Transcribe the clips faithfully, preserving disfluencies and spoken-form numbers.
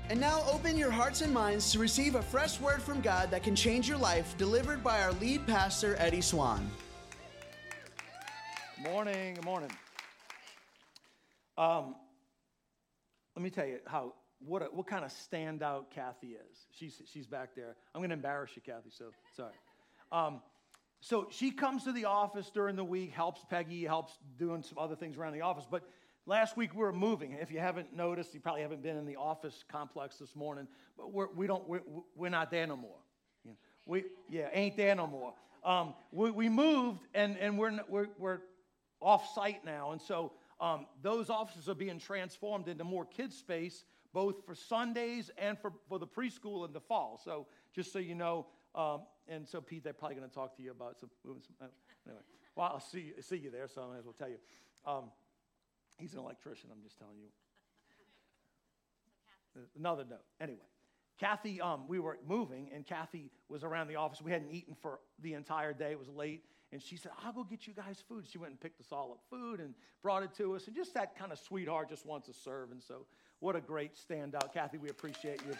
And now open your hearts and minds to receive a fresh word from God that can change your life, delivered by our lead pastor, Eddie Swan. Good morning, good morning. Um, let me tell you how what a, what kind of standout Kathy is. She's she's back there. I'm going to embarrass you, Kathy. So sorry. Um, so she comes to the office during the week, helps Peggy, helps doing some other things around the office, but. Last week we were moving. If you haven't noticed, you probably haven't been in the office complex this morning. But we're, we don't. We're, we're not there no more. You know, we yeah, ain't there no more. Um, we, we moved and and we're we're we're off site now, and so um, those offices are being transformed into more kids space, both for Sundays and for for the preschool in the fall. So just so you know, um, and so Pete, they're probably going to talk to you about some moving. Some, anyway, well, I'll see you, see you there, so I might as well tell you. Um, He's an electrician, I'm just telling you. Another note. Anyway, Kathy, um, we were moving, and Kathy was around the office. We hadn't eaten for the entire day. It was late. And she said, I'll go get you guys food. She went and picked us all up food and brought it to us. And just that kind of sweetheart just wants to serve. And so what a great standout. Kathy, we appreciate you.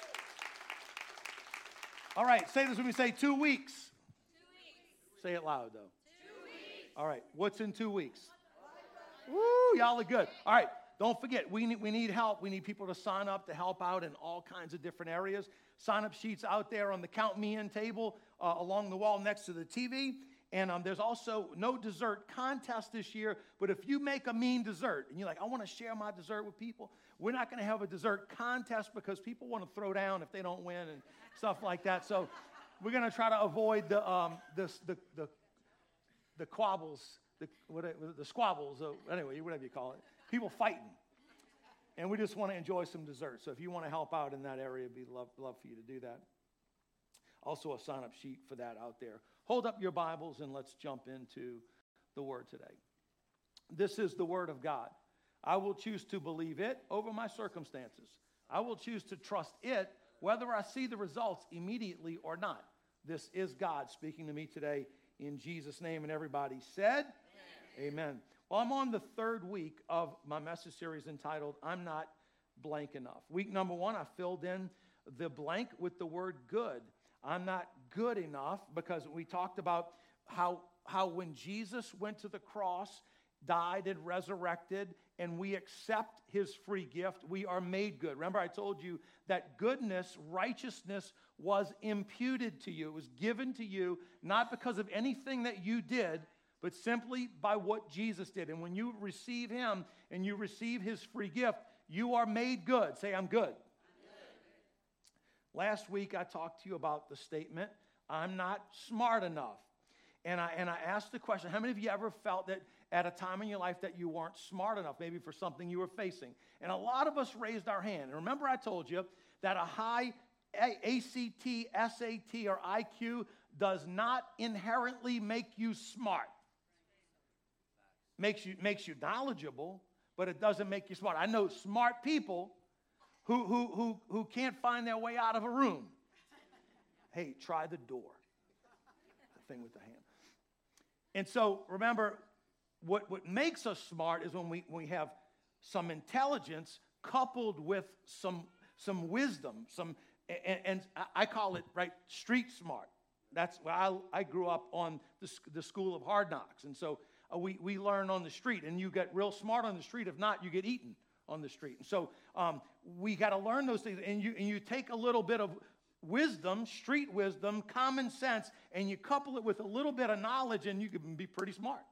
All right, say this when we say two weeks. Two weeks. Say it loud, though. Two weeks. All right, what's in two weeks? Woo, y'all are good. All right, don't forget, we need, we need help. We need people to sign up to help out in all kinds of different areas. Sign-up sheets out there on the Count Me In table uh, along the wall next to the T V. And um, there's also no dessert contest this year, but if you make a mean dessert, and you're like, I want to share my dessert with people, we're not going to have a dessert contest because people want to throw down if they don't win and stuff like that. So we're going to try to avoid the, um, the, the, the, the quabbles. The, what, the squabbles, uh, anyway, whatever you call it, people fighting. And we just want to enjoy some dessert. So if you want to help out in that area, it'd be love, love for you to do that. Also a sign-up sheet for that out there. Hold up your Bibles and let's jump into the Word today. This is the Word of God. I will choose to believe it over my circumstances. I will choose to trust it whether I see the results immediately or not. This is God speaking to me today in Jesus' name. And everybody said, Amen. Amen. Well, I'm on the third week of my message series entitled, I'm Not Blank Enough. Week number one, I filled in the blank with the word good. I'm not good enough because we talked about how, how when Jesus went to the cross, died and resurrected, and we accept his free gift, we are made good. Remember, I told you that goodness, righteousness was imputed to you. It was given to you, not because of anything that you did, but simply by what Jesus did. And when you receive him and you receive his free gift, you are made good. Say, I'm good. I'm good. Last week, I talked to you about the statement, I'm not smart enough. And I, and I asked the question, how many of you ever felt that at a time in your life that you weren't smart enough, maybe for something you were facing? And a lot of us raised our hand. And remember I told you that a high A C T, S A T, or I Q does not inherently make you smart. Makes you, makes you knowledgeable, but it doesn't make you smart. I know smart people who, who, who, who can't find their way out of a room. Hey, try the door. The thing with the hand. And so remember, what, what makes us smart is when we, when we have some intelligence coupled with some, some wisdom, some, and, and I call it, right, street smart. That's why I, I grew up on the, the school of hard knocks. And so uh, we, we learn on the street, and you get real smart on the street. If not, you get eaten on the street. And so um, we got to learn those things, and you, and you take a little bit of wisdom, street wisdom, common sense, and you couple it with a little bit of knowledge, and you can be pretty smart.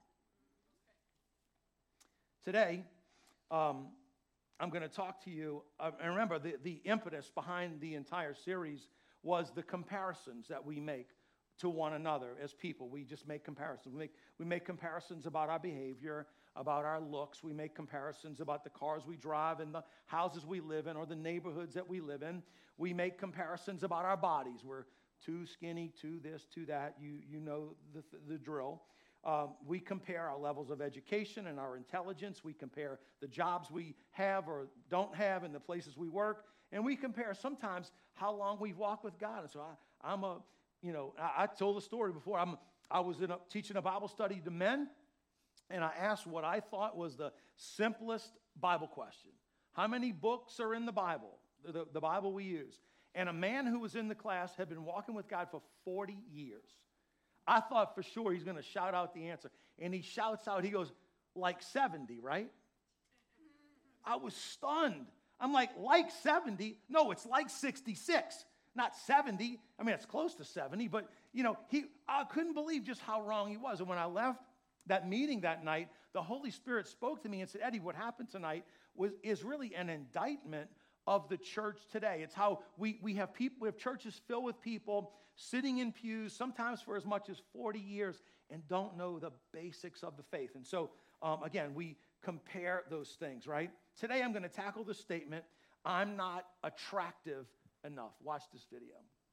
Today, um, I'm going to talk to you, uh, and remember, the, the impetus behind the entire series was the comparisons that we make to one another as people. We just make comparisons. We make, we make comparisons about our behavior, about our looks. We make comparisons about the cars we drive and the houses we live in or the neighborhoods that we live in. We make comparisons about our bodies. We're too skinny, too this, too that. You, you know the, the drill. Um, we compare our levels of education and our intelligence. We compare the jobs we have or don't have and the places we work. And we compare sometimes how long we've walked with God. And so I, I'm a, you know, I, I told the story before. I'm, I was in a, teaching a Bible study to men, and I asked what I thought was the simplest Bible question. How many books are in the Bible? the, the Bible we use. And a man who was in the class had been walking with God for forty years. I thought for sure he's going to shout out the answer. And he shouts out, he goes, like seventy, right? I was stunned. I'm like, like seventy? No, it's like sixty-six, not seventy. I mean, it's close to seventy, but, you know, he, I couldn't believe just how wrong he was. And when I left that meeting that night, the Holy Spirit spoke to me and said, Eddie, what happened tonight was is really an indictment of the church today. It's how we, we have people, we have churches filled with people sitting in pews, sometimes for as much as forty years, and don't know the basics of the faith. And so, um, again, we compare those things, right? Today I'm going to tackle the statement, I'm not attractive enough. Watch this video.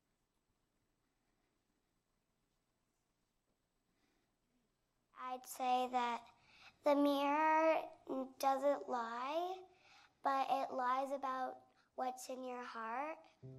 I'd say that the mirror doesn't lie, but it lies about what's in your heart.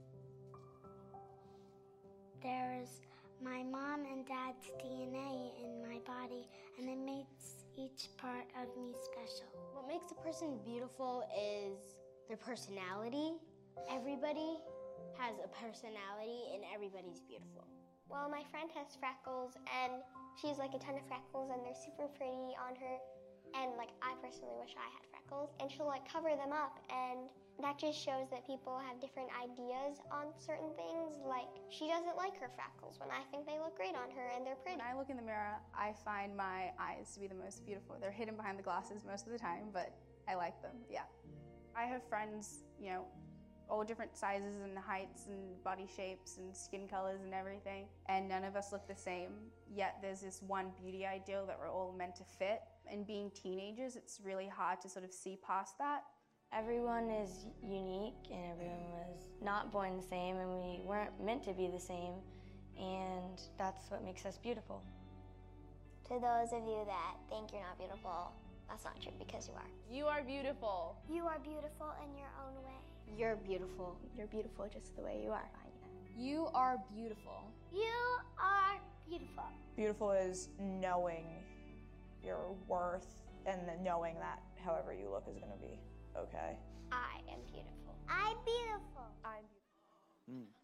There's my mom and dad's D N A in my body, and it makes each part of me special. What makes a person beautiful is their personality. Everybody has a personality, and everybody's beautiful. Well, my friend has freckles, and she's like a ton of freckles, and they're super pretty on her. And like, I personally wish I had freckles. And she'll like cover them up, and that just shows that people have different ideas on certain things. Like, she doesn't like her freckles when I think they look great on her and they're pretty. When I look in the mirror, I find my eyes to be the most beautiful. They're hidden behind the glasses most of the time, but I like them, yeah. I have friends, you know, all different sizes and heights and body shapes and skin colors and everything, and none of us look the same, yet there's this one beauty ideal that we're all meant to fit. And being teenagers, it's really hard to sort of see past that. Everyone is unique, and everyone was not born the same, and we weren't meant to be the same, and that's what makes us beautiful. To those of you that think you're not beautiful, that's not true, because you are. You are beautiful. You are beautiful in your own way. You're beautiful. You're beautiful just the way you are. You are beautiful. You are beautiful. Beautiful is knowing your worth and then knowing that however you look is going to be okay. I am beautiful. I'm beautiful. I'm beautiful. Mm.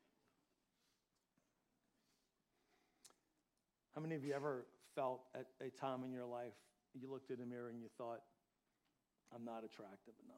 How many of you ever felt at a time in your life you looked in a mirror and you thought, I'm not attractive enough?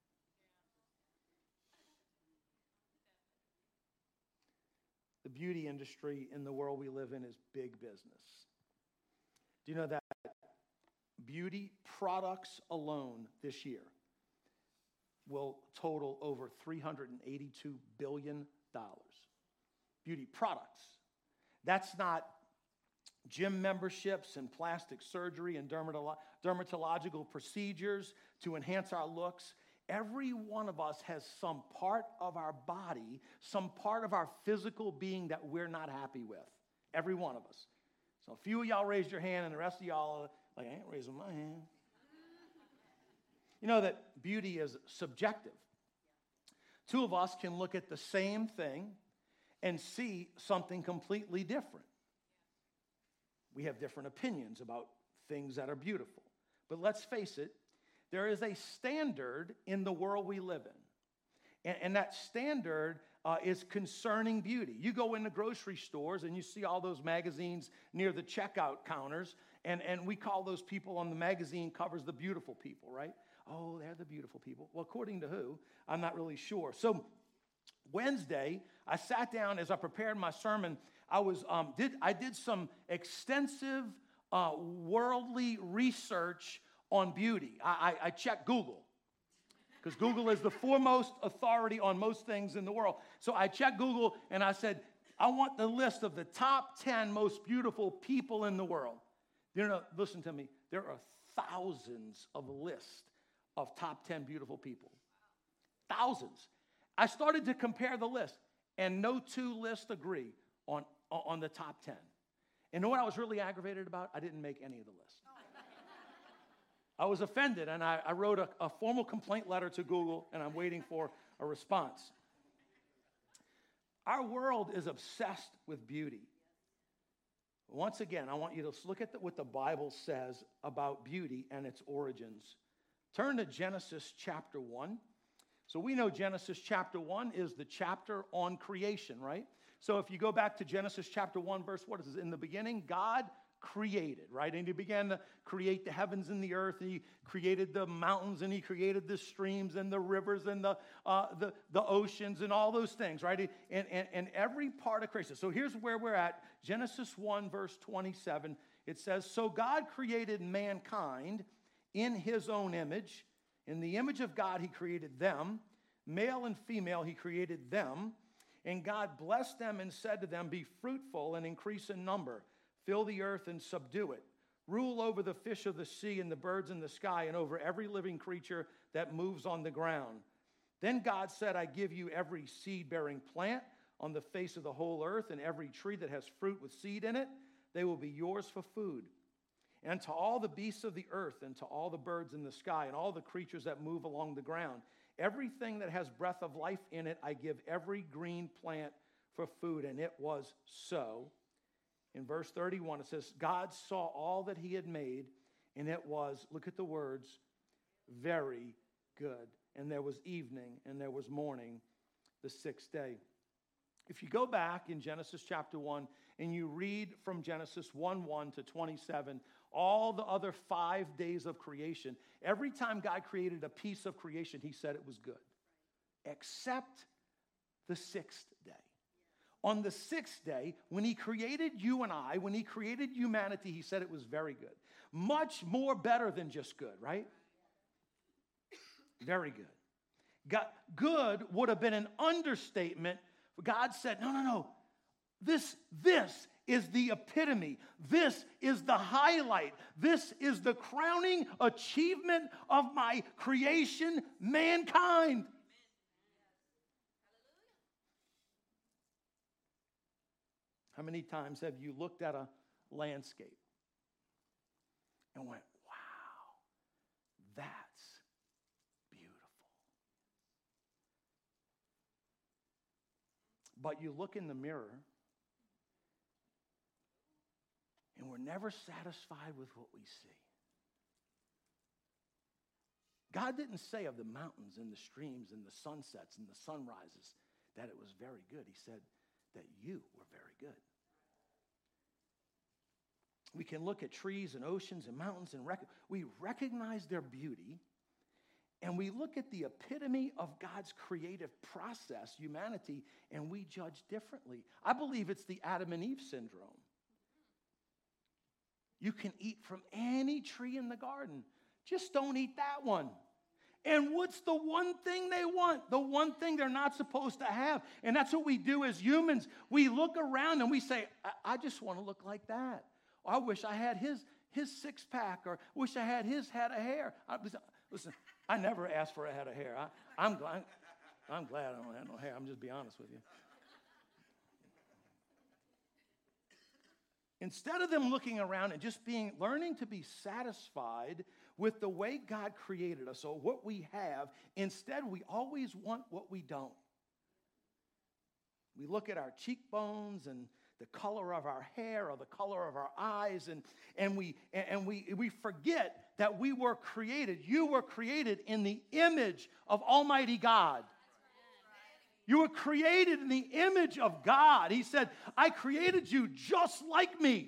The beauty industry in the world we live in is big business. Do you know that beauty products alone this year will total over three hundred eighty-two billion dollars? Beauty products. That's not gym memberships and plastic surgery and dermatolo- dermatological procedures to enhance our looks. Every one of us has some part of our body, some part of our physical being that we're not happy with. Every one of us. So a few of y'all raised your hand, and the rest of y'all are like, I ain't raising my hand. You know that beauty is subjective. Two of us can look at the same thing and see something completely different. We have different opinions about things that are beautiful. But let's face it, there is a standard in the world we live in. And, and that standard uh, is concerning beauty. You go into grocery stores and you see all those magazines near the checkout counters, and, and we call those people on the magazine covers the beautiful people, right? Oh, they're the beautiful people. Well, according to who? I'm not really sure. So Wednesday, I sat down as I prepared my sermon. I was um, did I did some extensive uh, worldly research on beauty. I, I, I checked Google, because Google is the foremost authority on most things in the world. So I checked Google and I said, I want the list of the top ten most beautiful people in the world. You know, listen to me. There are thousands of lists of top ten beautiful people. Thousands. I started to compare the list, and no two lists agree on, on the top ten. And you know what I was really aggravated about? I didn't make any of the list. I was offended, and I, I wrote a, a formal complaint letter to Google, and I'm waiting for a response. Our world is obsessed with beauty. Once again, I want you to look at the, what the Bible says about beauty and its origins. Turn to Genesis chapter one. So we know Genesis chapter one is the chapter on creation, right? So if you go back to Genesis chapter one, verse what is it? In the beginning, God created, right? And he began to create the heavens and the earth, and he created the mountains, and he created the streams and the rivers and the uh, the, the oceans and all those things, right? And, and, and every part of creation. So here's where we're at. Genesis one, verse twenty-seven, it says, so God created mankind in his own image. In the image of God, he created them. Male and female, he created them. And God blessed them and said to them, be fruitful and increase in number. Fill the earth and subdue it. Rule over the fish of the sea and the birds in the sky and over every living creature that moves on the ground. Then God said, I give you every seed-bearing plant on the face of the whole earth and every tree that has fruit with seed in it. They will be yours for food. And to all the beasts of the earth and to all the birds in the sky and all the creatures that move along the ground, everything that has breath of life in it, I give every green plant for food. And it was so. In verse thirty-one, it says, God saw all that he had made, and it was, look at the words, very good. And there was evening, and there was morning, the sixth day. If you go back in Genesis chapter one, and you read from Genesis one one to twenty-seven, all the other five days of creation, every time God created a piece of creation, he said it was good, except the sixth day. On the sixth day, when he created you and I, when he created humanity, he said it was very good. Much more better than just good, right? Very good. God, good would have been an understatement. God said, no, no, no. This, this is the epitome. This is the highlight. This is the crowning achievement of my creation, mankind. How many times have you looked at a landscape and went, wow, that's beautiful? But you look in the mirror and we're never satisfied with what we see. God didn't say of the mountains and the streams and the sunsets and the sunrises that it was very good. He said that you were very good. We can look at trees and oceans and mountains and rec- we recognize their beauty, and we look at the epitome of God's creative process, humanity, and we judge differently. I believe it's the Adam and Eve syndrome. You can eat from any tree in the garden. Just don't eat that one. And what's the one thing they want? The one thing they're not supposed to have. And that's what we do as humans. We look around and we say, I, I just want to look like that. Or I wish I had his, his six-pack, or wish I had his head of hair. I, listen, I never asked for a head of hair. I, I'm, glad, I'm glad I don't have no hair. I'm just be honest with you. Instead of them looking around and just being, learning to be satisfied with the way God created us or what we have, instead we always want what we don't. We look at our cheekbones and the color of our hair or the color of our eyes, and, and, we, and we, we forget that we were created. You were created in the image of Almighty God. You were created in the image of God. He said, I created you just like me.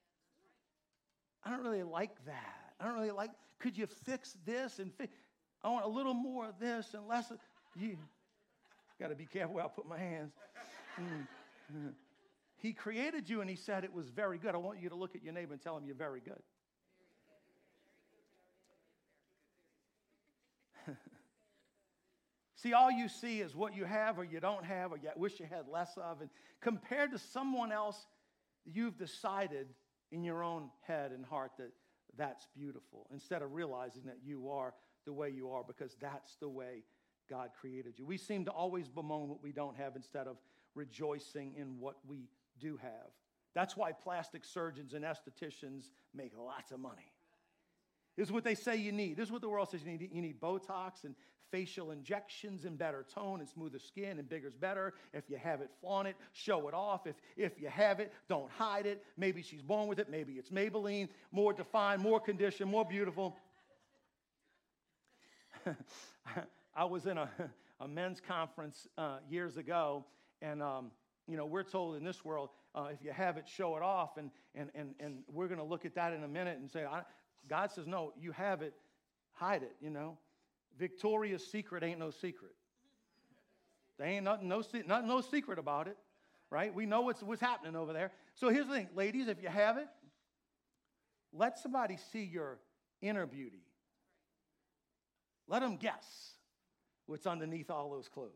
I don't really like that. I don't really like, could you fix this and fix, I want a little more of this and less of, you got to be careful where I put my hands. Mm. He created you and he said it was very good. I want you to look at your neighbor and tell him you're very good. See, all you see is what you have or you don't have or you wish you had less of. And compared to someone else, you've decided in your own head and heart that that's beautiful, instead of realizing that you are the way you are because that's the way God created you. We seem to always bemoan what we don't have instead of rejoicing in what we do have. That's why plastic surgeons and estheticians make lots of money. This is what they say you need. This is what the world says you need. You need Botox and facial injections and better tone and smoother skin, and bigger's better. If you have it, flaunt it, show it off. If, if you have it, don't hide it. Maybe she's born with it. Maybe it's Maybelline. More defined, more conditioned, more beautiful. I was in a, a men's conference uh, years ago, and um, you know, we're told in this world, uh, if you have it, show it off, and and and and we're going to look at that in a minute and say, I, God says, no, you have it, hide it. You know, Victoria's Secret ain't no secret. There ain't nothing, no, nothing, no secret about it, right? We know what's what's happening over there. So here's the thing, ladies, if you have it, let somebody see your inner beauty. Let them guess what's underneath all those clothes.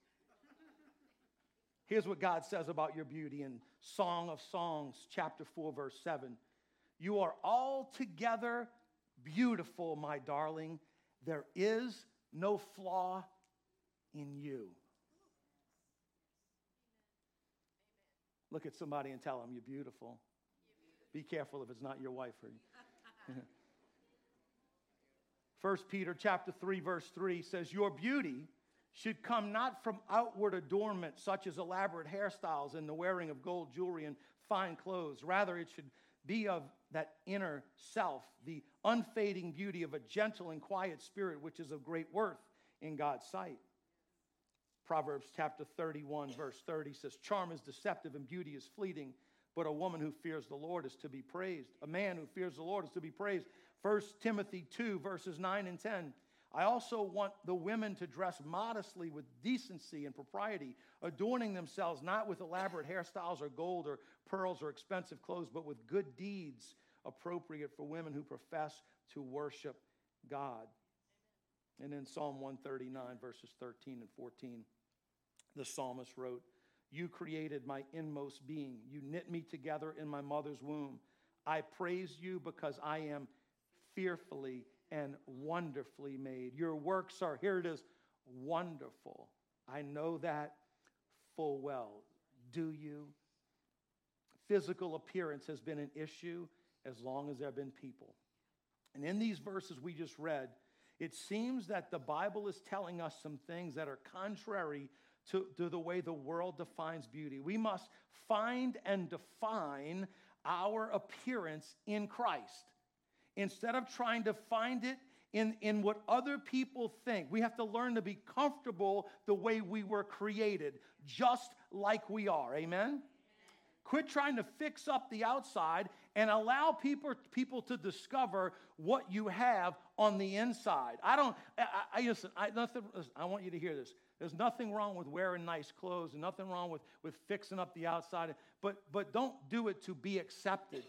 Here's what God says about your beauty in Song of Songs, chapter four, verse seven. You are altogether beautiful, my darling. There is no flaw in you. Look at somebody and tell them you're beautiful. Be careful if it's not your wife or you. First Peter chapter three, verse three says, your beauty should come not from outward adornment, such as elaborate hairstyles and the wearing of gold jewelry and fine clothes. Rather, it should be of that inner self, the unfading beauty of a gentle and quiet spirit, which is of great worth in God's sight. Proverbs chapter thirty-one, verse thirty says, charm is deceptive and beauty is fleeting, but a woman who fears the Lord is to be praised. A man who fears the Lord is to be praised. First Timothy two, verses nine and ten. I also want the women to dress modestly with decency and propriety, adorning themselves not with elaborate hairstyles or gold or pearls or expensive clothes, but with good deeds appropriate for women who profess to worship God. And in Psalm one thirty-nine, verses thirteen and fourteen, the psalmist wrote, you created my inmost being. You knit me together in my mother's womb. I praise you because I am fearfully and wonderfully made. Your works are, here it is, wonderful. I know that full well. Do you? Physical appearance has been an issue as long as there have been people. And in these verses we just read, it seems that the Bible is telling us some things that are contrary to, to the way the world defines beauty. We must find and define our appearance in Christ. Instead of trying to find it in, in what other people think, we have to learn to be comfortable the way we were created, just like we are. Amen? Amen. Quit trying to fix up the outside and allow people, people to discover what you have on the inside. I don't, I, I, listen, I, nothing, listen, I want you to hear this. There's nothing wrong with wearing nice clothes and nothing wrong with, with fixing up the outside, but, but don't do it to be accepted.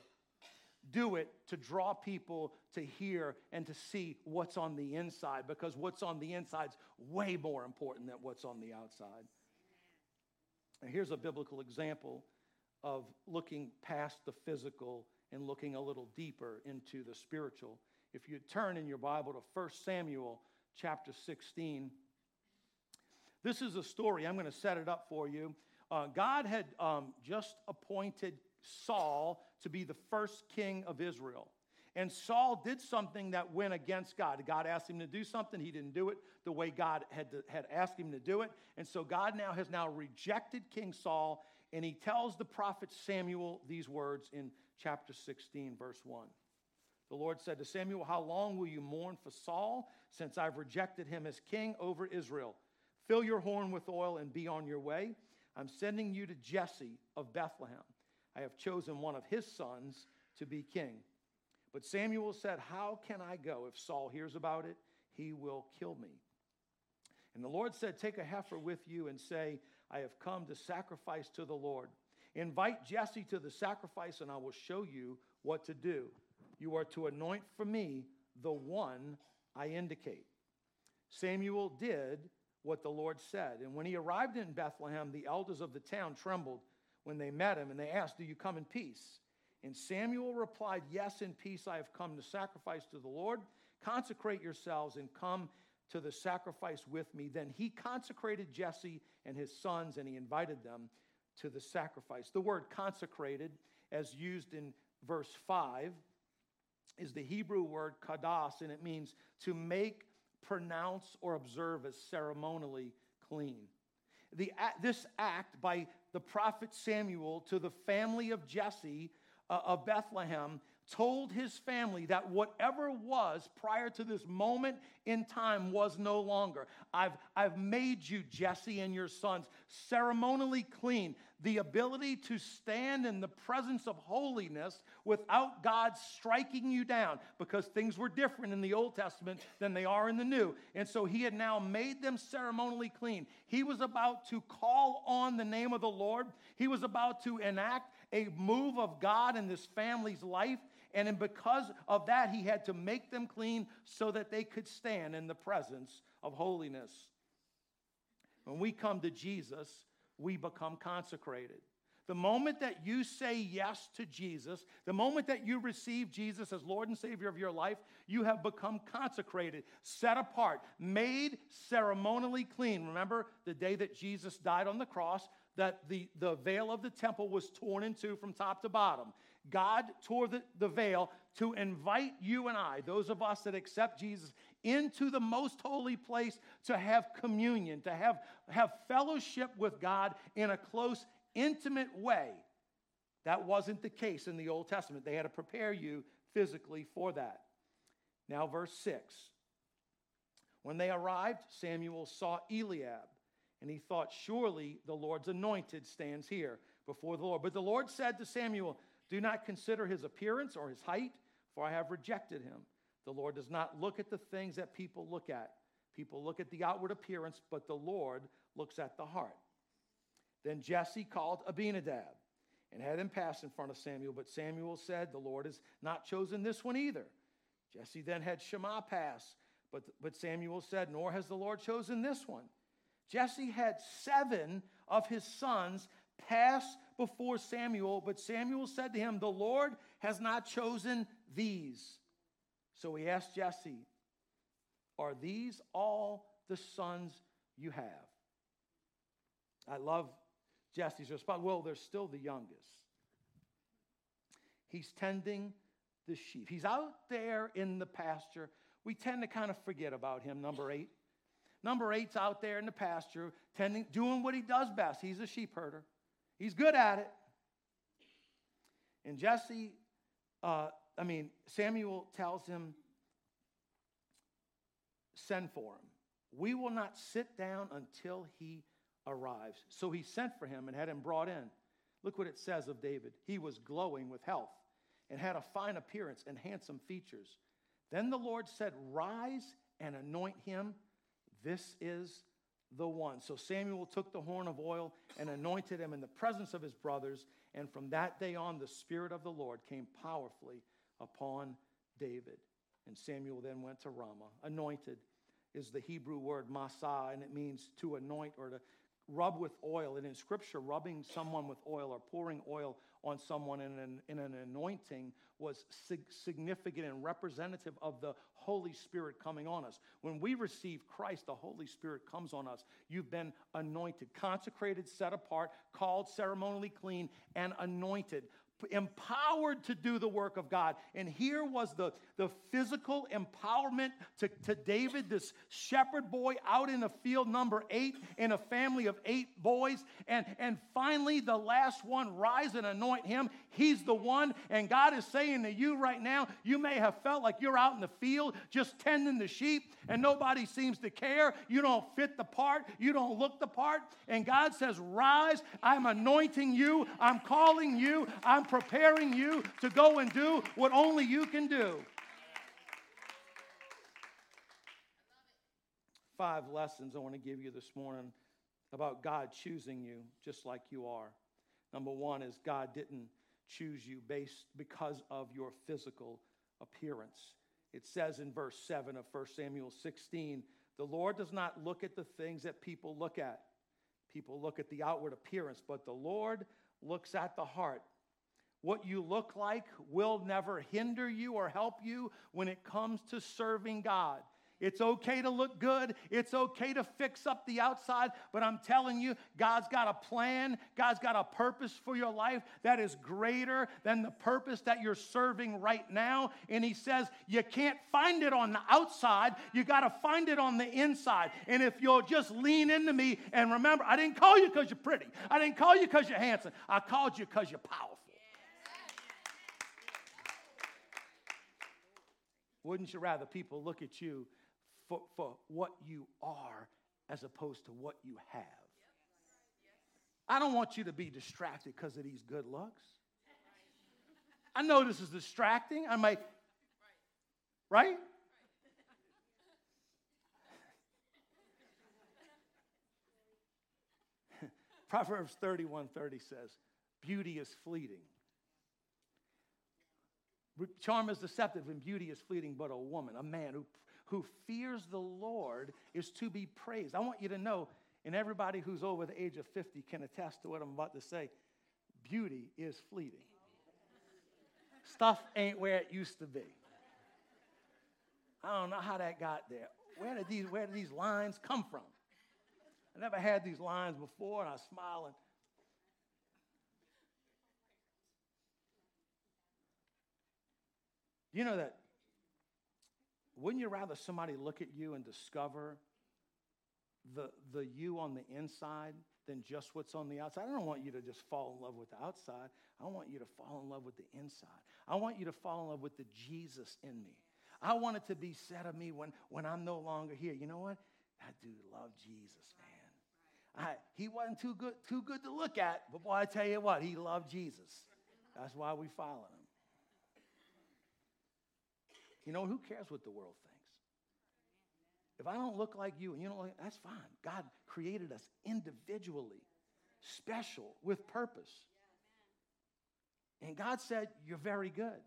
Do it to draw people to hear and to see what's on the inside, because what's on the inside is way more important than what's on the outside. And here's a biblical example of looking past the physical and looking a little deeper into the spiritual. If you turn in your Bible to First Samuel chapter sixteen, this is a story. I'm going to set it up for you. Uh, God had um, just appointed Saul to be the first king of Israel. And Saul did something that went against God. God asked him to do something. He didn't do it the way God had, to, had asked him to do it. And so God now has now rejected King Saul, and he tells the prophet Samuel these words in chapter sixteen, verse one. The Lord said to Samuel, how long will you mourn for Saul, since I've rejected him as king over Israel? Fill your horn with oil and be on your way. I'm sending you to Jesse of Bethlehem. I have chosen one of his sons to be king. But Samuel said, how can I go? If Saul hears about it, he will kill me. And the Lord said, take a heifer with you and say, I have come to sacrifice to the Lord. Invite Jesse to the sacrifice, and I will show you what to do. You are to anoint for me the one I indicate. Samuel did what the Lord said. And when he arrived in Bethlehem, the elders of the town trembled when they met him, and they asked, do you come in peace? And Samuel replied, yes, in peace I have come to sacrifice to the Lord. Consecrate yourselves and come to the sacrifice with me. Then he consecrated Jesse and his sons, and he invited them to the sacrifice. The word consecrated, as used in verse five, is the Hebrew word kadas, and it means to make, pronounce, or observe as ceremonially clean. The, this act by the prophet Samuel to the family of Jesse uh, of Bethlehem told his family that whatever was prior to this moment in time was no longer. I've, I've made you, Jesse, and your sons ceremonially clean. The ability to stand in the presence of holiness without God striking you down, because things were different in the Old Testament than they are in the New. And so he had now made them ceremonially clean. He was about to call on the name of the Lord. He was about to enact a move of God in this family's life. And then because of that, he had to make them clean so that they could stand in the presence of holiness. When we come to Jesus, we become consecrated. The moment that you say yes to Jesus, the moment that you receive Jesus as Lord and Savior of your life, you have become consecrated, set apart, made ceremonially clean. Remember the day that Jesus died on the cross, that the, the veil of the temple was torn in two from top to bottom. God tore the, the veil to invite you and I, those of us that accept Jesus, into the most holy place to have communion, to have, have fellowship with God in a close, intimate way. That wasn't the case in the Old Testament. They had to prepare you physically for that. Now, verse six. When they arrived, Samuel saw Eliab, and he thought, surely the Lord's anointed stands here before the Lord. But the Lord said to Samuel, do not consider his appearance or his height, for I have rejected him. The Lord does not look at the things that people look at. People look at the outward appearance, but the Lord looks at the heart. Then Jesse called Abinadab and had him pass in front of Samuel. But Samuel said, the Lord has not chosen this one either. Jesse then had Shammah pass. But, but Samuel said, nor has the Lord chosen this one. Jesse had seven of his sons pass before Samuel, but Samuel said to him, the Lord has not chosen these. So he asked Jesse, are these all the sons you have? I love Jesse's response. Well, they're still the youngest. He's tending the sheep. He's out there in the pasture. We tend to kind of forget about him, number eight. Number eight's out there in the pasture, tending, doing what he does best. He's a sheep herder. He's good at it. And Jesse, uh, I mean, Samuel tells him, send for him. We will not sit down until he arrives. So he sent for him and had him brought in. Look what it says of David. He was glowing with health and had a fine appearance and handsome features. Then the Lord said, rise and anoint him. This is the one. So Samuel took the horn of oil and anointed him in the presence of his brothers. And from that day on, the Spirit of the Lord came powerfully upon David. And Samuel then went to Ramah. Anointed is the Hebrew word masah, and it means to anoint or to rub with oil. And in Scripture, rubbing someone with oil or pouring oil on someone in an, in an anointing was sig- significant and representative of the Holy Spirit coming on us. When we receive Christ, the Holy Spirit comes on us. You've been anointed, consecrated, set apart, called, ceremonially clean, and anointed, empowered to do the work of God. And here was the, the physical empowerment to, to David, this shepherd boy out in the field, number eight, in a family of eight boys. And, and finally, the last one, rise and anoint him. He's the one. And God is saying to you right now, you may have felt like you're out in the field just tending the sheep and nobody seems to care. You don't fit the part. You don't look the part. And God says, rise. I'm anointing you. I'm calling you. I'm preparing you to go and do what only you can do. Five lessons I want to give you this morning about God choosing you just like you are. Number one is God didn't choose you based because of your physical appearance. It says in verse seven of First Samuel sixteen, the Lord does not look at the things that people look at. People look at the outward appearance, but the Lord looks at the heart. What you look like will never hinder you or help you when it comes to serving God. It's okay to look good. It's okay to fix up the outside. But I'm telling you, God's got a plan. God's got a purpose for your life that is greater than the purpose that you're serving right now. And he says, you can't find it on the outside. You got to find it on the inside. And if you'll just lean into me and remember, I didn't call you because you're pretty. I didn't call you because you're handsome. I called you because you're powerful. Wouldn't you rather people look at you for, for what you are as opposed to what you have? I don't want you to be distracted because of these good looks. I know this is distracting. I might, right? Proverbs thirty-one thirty says, beauty is fleeting. Charm is deceptive and beauty is fleeting, but a woman, a man who, who fears the Lord is to be praised. I want you to know, and everybody who's over the age of fifty can attest to what I'm about to say, beauty is fleeting. Stuff ain't where it used to be. I don't know how that got there. Where did these, where did these lines come from? I never had these lines before, and I was smiling. You know that, wouldn't you rather somebody look at you and discover the, the you on the inside than just what's on the outside? I don't want you to just fall in love with the outside. I want you to fall in love with the inside. I want you to fall in love with the Jesus in me. I want it to be said of me when, when I'm no longer here. You know what? That dude loved Jesus, man. I, he wasn't too good, too good to look at, but boy, I tell you what, he loved Jesus. That's why we follow him. You know, who cares what the world thinks? If I don't look like you and you don't look, that's fine. God created us individually, special, with purpose. And God said, you're very good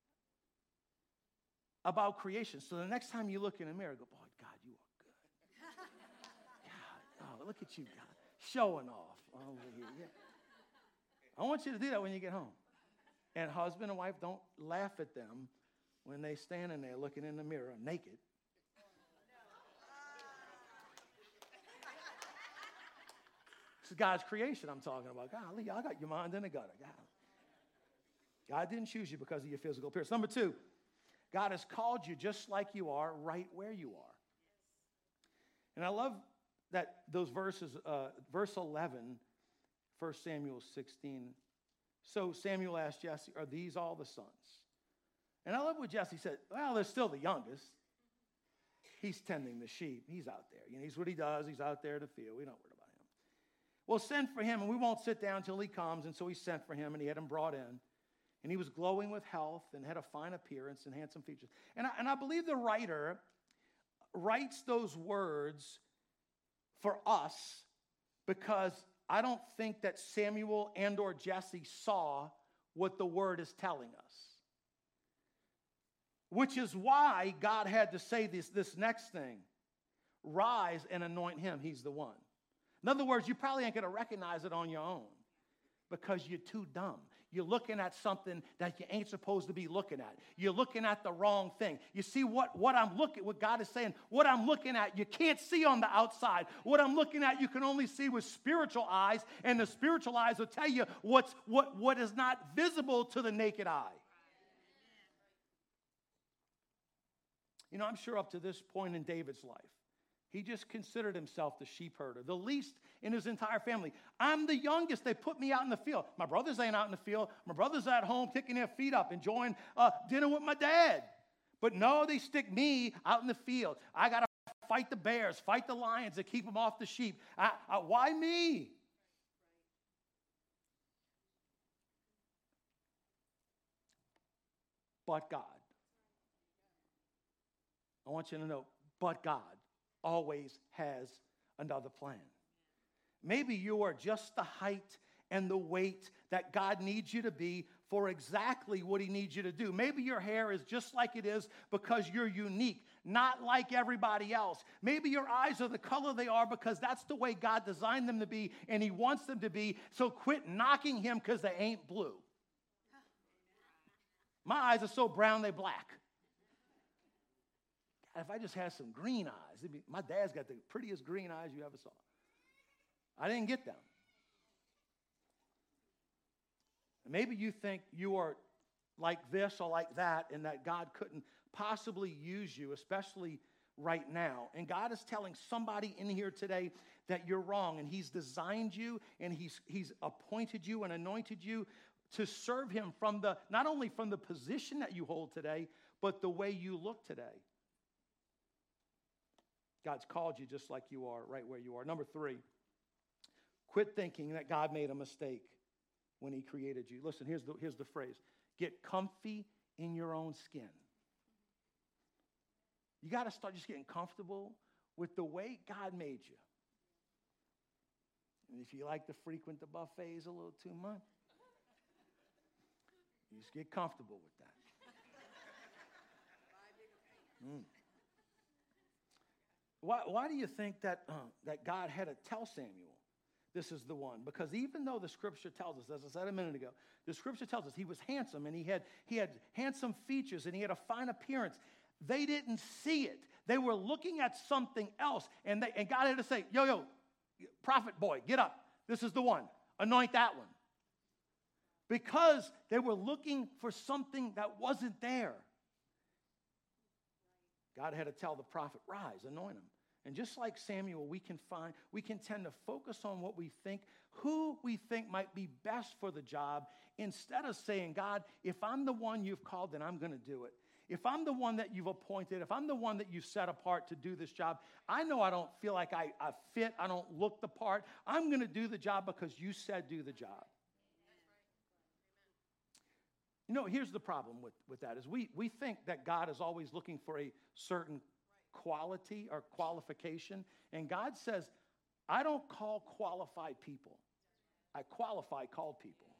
about creation. So the next time you look in the mirror, go, boy, God, you are good. God, oh, look at you, God, showing off over here. Yeah. I want you to do that when you get home. And husband and wife, don't laugh at them when they standing there looking in the mirror naked. This is God's creation I'm talking about. Golly, y'all got your mind in the gutter. God. God didn't choose you because of your physical appearance. Number two, God has called you just like you are, right where you are. And I love that those verses, uh, verse eleven, First Samuel sixteen. So Samuel asked Jesse, are these all the sons? And I love what Jesse said. Well, they're still the youngest. He's tending the sheep. He's out there. You know, he's what he does. He's out there in the field. We don't worry about him. Well, send for him, and we won't sit down till he comes. And so he sent for him, and he had him brought in. And he was glowing with health and had a fine appearance and handsome features. And I, and I believe the writer writes those words for us because I don't think that Samuel and or Jesse saw what the word is telling us. Which is why God had to say this, this next thing. Rise and anoint him. He's the one. In other words, you probably ain't going to recognize it on your own because you're too dumb. You're looking at something that you ain't supposed to be looking at. You're looking at the wrong thing. You see what, what I'm looking, what God is saying, what I'm looking at, you can't see on the outside. What I'm looking at, you can only see with spiritual eyes, and the spiritual eyes will tell you what's, what, what is not visible to the naked eye. You know, I'm sure up to this point in David's life, he just considered himself the sheep herder, the least in his entire family. I'm the youngest. They put me out in the field. My brothers ain't out in the field. My brothers are at home kicking their feet up, enjoying uh, dinner with my dad. But no, they stick me out in the field. I got to fight the bears, fight the lions to keep them off the sheep. I, I, why me? But God. I want you to know, but God always has another plan. Maybe you are just the height and the weight that God needs you to be for exactly what he needs you to do. Maybe your hair is just like it is because you're unique, not like everybody else. Maybe your eyes are the color they are because that's the way God designed them to be and he wants them to be. So quit knocking him because they ain't blue. My eyes are so brown, they're black. If I just had some green eyes, it'd be, my dad's got the prettiest green eyes you ever saw. I didn't get them. Maybe you think you are like this or like that and that God couldn't possibly use you, especially right now. And God is telling somebody in here today that you're wrong, and he's designed you and he's, he's appointed you and anointed you to serve him from the, not only from the position that you hold today, but the way you look today. God's called you just like you are, right where you are. Number three, quit thinking that God made a mistake when he created you. Listen, here's the, here's the phrase. Get comfy in your own skin. You got to start just getting comfortable with the way God made you. And if you like to frequent the buffets a little too much, you just get comfortable with that. Mm. Why, why do you think that, uh, that God had to tell Samuel, this is the one? Because even though the scripture tells us, as I said a minute ago, the scripture tells us he was handsome and he had, he had handsome features and he had a fine appearance. They didn't see it. They were looking at something else. And, they, and God had to say, yo, yo, prophet boy, get up. This is the one. Anoint that one. Because they were looking for something that wasn't there. God had to tell the prophet, rise, anoint him. And just like Samuel, we can find, we can tend to focus on what we think, who we think might be best for the job, instead of saying, God, if I'm the one you've called, then I'm going to do it. If I'm the one that you've appointed, if I'm the one that you've set apart to do this job, I know I don't feel like I, I fit, I don't look the part. I'm going to do the job because you said do the job. You know, here's the problem with, with that, is we, we think that God is always looking for a certain quality or qualification. And God says, I don't call qualified people. I qualify called people.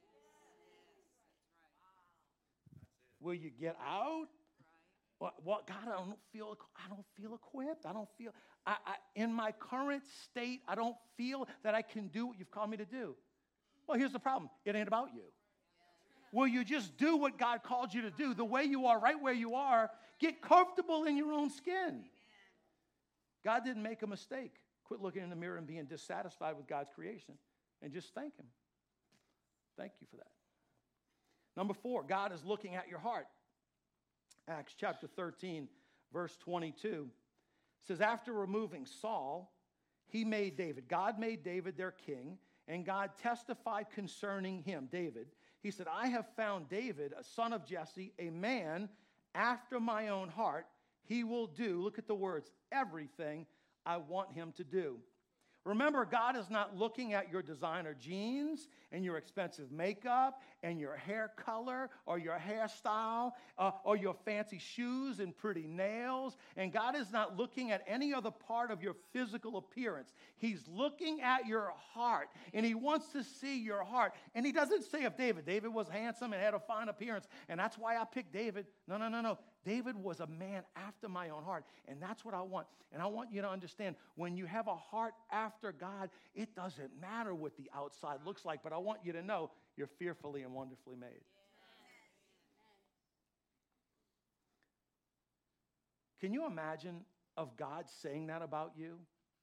Will you get out? Well, well, God, I don't feel, I don't feel equipped. I don't feel, I, I, in my current state, I don't feel that I can do what you've called me to do. Well, here's the problem. It ain't about you. Will you just do what God called you to do, the way you are, right where you are? Get comfortable in your own skin. God didn't make a mistake. Quit looking in the mirror and being dissatisfied with God's creation and just thank him. Thank you for that. Number four, God is looking at your heart. Acts chapter thirteen, verse twenty-two says, after removing Saul, he made David. God made David their king, and God testified concerning him, David. He said, I have found David, a son of Jesse, a man after my own heart. He will do, look at the words, everything I want him to do. Remember, God is not looking at your designer jeans and your expensive makeup and your hair color or your hairstyle uh, or your fancy shoes and pretty nails. And God is not looking at any other part of your physical appearance. He's looking at your heart, and he wants to see your heart. And he doesn't say of David, David was handsome and had a fine appearance, and that's why I picked David. No, no, no, no. David was a man after my own heart, and that's what I want. And I want you to understand, when you have a heart after God, it doesn't matter what the outside looks like, but I want you to know you're fearfully and wonderfully made. Can you imagine of God saying that about you?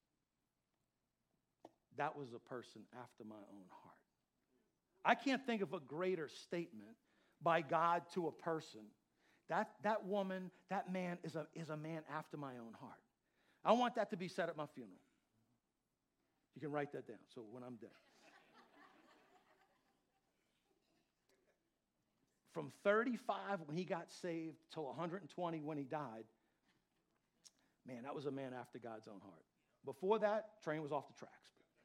That was a person after my own heart. I can't think of a greater statement by God to a person. That, that woman, that man is a, is a man after my own heart. I want that to be said at my funeral. You can write that down, so when I'm dead. From thirty-five when he got saved till one hundred twenty when he died, man, that was a man after God's own heart. Before that, train was off the tracks.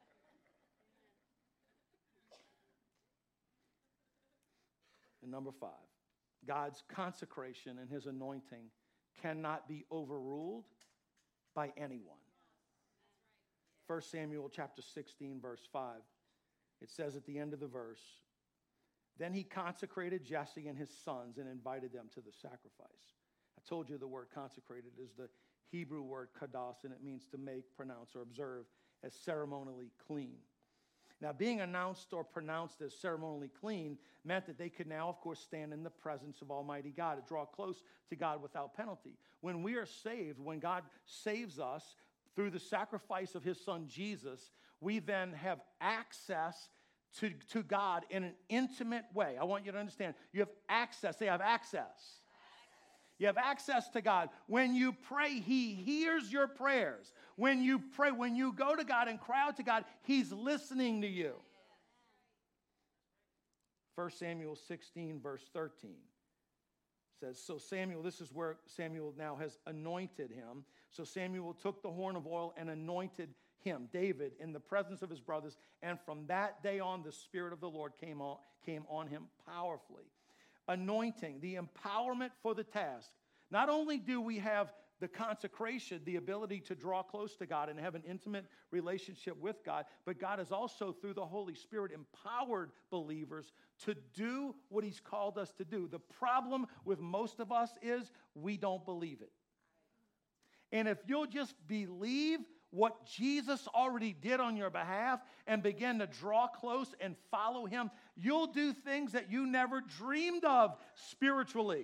And number five, God's consecration and his anointing cannot be overruled by anyone. First Samuel chapter sixteen, verse five. It says at the end of the verse, then he consecrated Jesse and his sons and invited them to the sacrifice. I told you the word consecrated is the Hebrew word kados, and it means to make, pronounce, or observe as ceremonially clean. Now, being announced or pronounced as ceremonially clean meant that they could now, of course, stand in the presence of Almighty God, to draw close to God without penalty. When we are saved, when God saves us through the sacrifice of his son Jesus, we then have access to, to God in an intimate way. I want you to understand, you have access. Say, I have access. You have access to God. When you pray, he hears your prayers. When you pray, when you go to God and cry out to God, he's listening to you. First Samuel sixteen, verse thirteen says, so Samuel, this is where Samuel now has anointed him. So Samuel took the horn of oil and anointed him, David, in the presence of his brothers. And from that day on, the Spirit of the Lord came on, came on him powerfully. Anointing, the empowerment for the task. Not only do we have the consecration, the ability to draw close to God and have an intimate relationship with God, but God has also, through the Holy Spirit, empowered believers to do what he's called us to do. The problem with most of us is we don't believe it. And if you'll just believe what Jesus already did on your behalf and begin to draw close and follow him, you'll do things that you never dreamed of spiritually.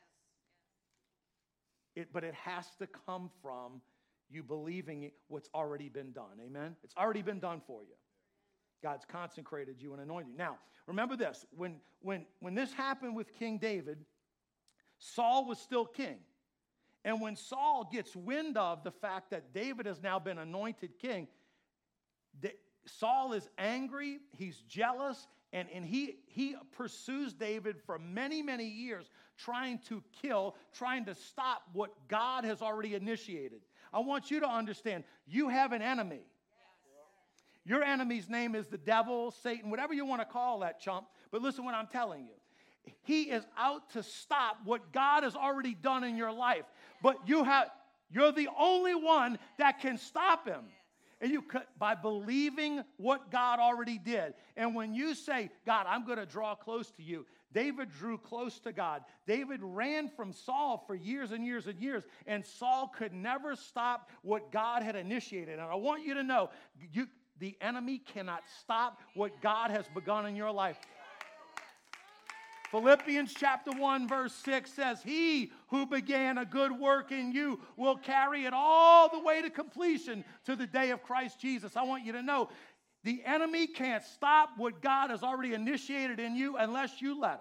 It, but it has to come from you believing what's already been done. Amen? It's already been done for you. God's consecrated you and anointed you. Now, remember this. When, when, when this happened with King David, Saul was still king. And when Saul gets wind of the fact that David has now been anointed king, the, Saul is angry, he's jealous, and, and he, he pursues David for many, many years, trying to kill, trying to stop what God has already initiated. I want you to understand, you have an enemy. Your enemy's name is the devil, Satan, whatever you want to call that chump. But listen what I'm telling you. He is out to stop what God has already done in your life. But you have, you're the only one that can stop him. And you could, by believing what God already did. And when you say, God, I'm going to draw close to you. David drew close to God. David ran from Saul for years and years and years. And Saul could never stop what God had initiated. And I want you to know, you, the enemy cannot stop what God has begun in your life. Philippians chapter one verse six says, he who began a good work in you will carry it all the way to completion to the day of Christ Jesus. I want you to know, the enemy can't stop what God has already initiated in you unless you let him.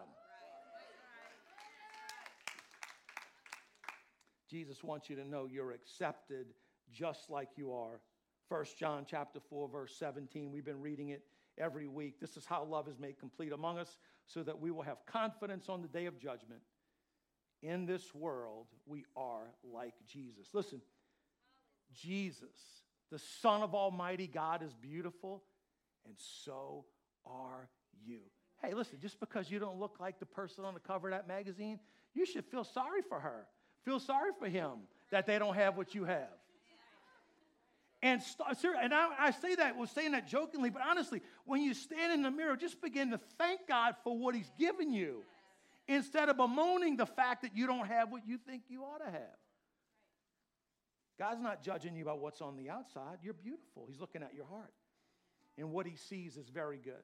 Jesus wants you to know you're accepted just like you are. First John chapter four verse seventeen, we've been reading it every week. This is how love is made complete among us, so that we will have confidence on the day of judgment. In this world, we are like Jesus. Listen, Jesus, the Son of Almighty God, is beautiful, and so are you. Hey, listen, just because you don't look like the person on the cover of that magazine, you should feel sorry for her. Feel sorry for him that they don't have what you have. And, and I, I say that, was saying that jokingly, but honestly, when you stand in the mirror, just begin to thank God for what he's given you instead of bemoaning the fact that you don't have what you think you ought to have. God's not judging you by what's on the outside. You're beautiful. He's looking at your heart. And what he sees is very good.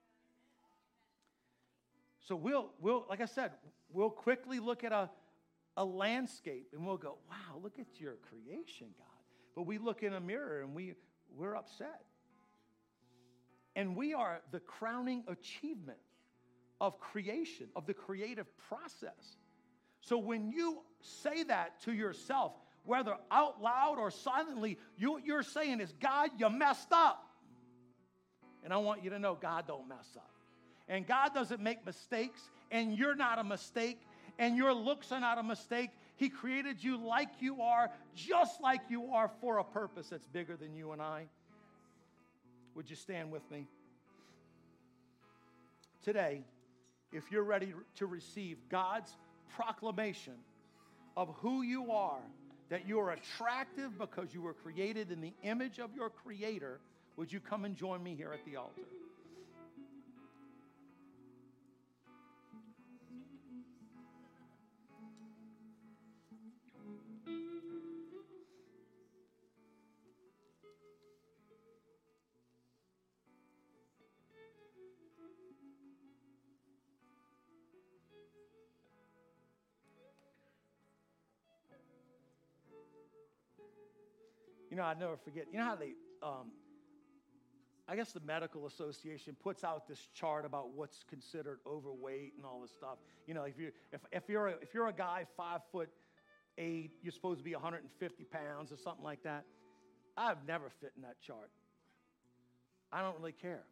So we'll, we'll like I said, we'll quickly look at a, a landscape and we'll go, wow, look at your creation, God. But we look in a mirror and we, we're upset. And we are the crowning achievement of creation, of the creative process. So when you say that to yourself, whether out loud or silently, you, what you're saying is, God, you messed up. And I want you to know God don't mess up. And God doesn't make mistakes, and you're not a mistake, and your looks are not a mistake. He created you like you are, just like you are, for a purpose that's bigger than you and I. Would you stand with me? Today, if you're ready to receive God's proclamation of who you are, that you are attractive because you were created in the image of your Creator, would you come and join me here at the altar? You know, I never forget. You know how they, um, I guess the medical association puts out this chart about what's considered overweight and all this stuff. You know, if you if if you're a, if you're a guy five foot eight, you're supposed to be one hundred fifty pounds or something like that. I've never fit in that chart. I don't really care.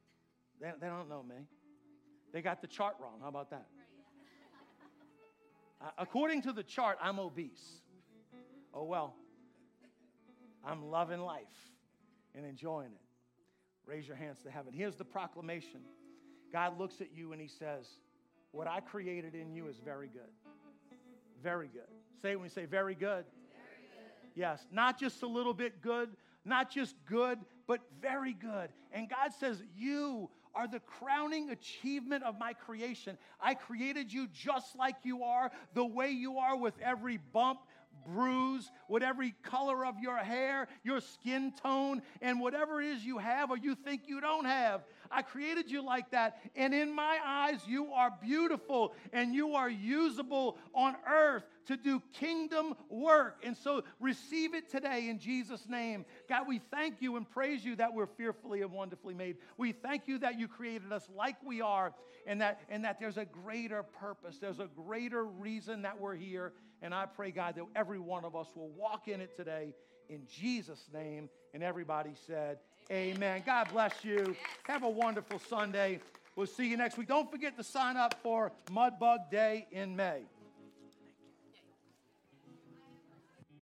They they don't know me. They got the chart wrong. How about that? Uh, according to the chart, I'm obese. Oh, well, I'm loving life and enjoying it. Raise your hands to heaven. Here's the proclamation. God looks at you and he says, what I created in you is very good. Very good. Say it when you say very good. Very good. Yes, not just a little bit good, not just good, but very good. And God says, you are the crowning achievement of my creation. I created you just like you are, the way you are, with every bump, bruise, with every color of your hair, your skin tone, and whatever it is you have or you think you don't have. I created you like that. And in my eyes, you are beautiful and you are usable on earth to do kingdom work. And so receive it today in Jesus' name. God, we thank you and praise you that we're fearfully and wonderfully made. We thank you that you created us like we are, and that, and that there's a greater purpose. There's a greater reason that we're here. And I pray, God, that every one of us will walk in it today in Jesus' name. And everybody said, amen. God bless you. Have a wonderful Sunday. We'll see you next week. Don't forget to sign up for Mud Bug Day in May.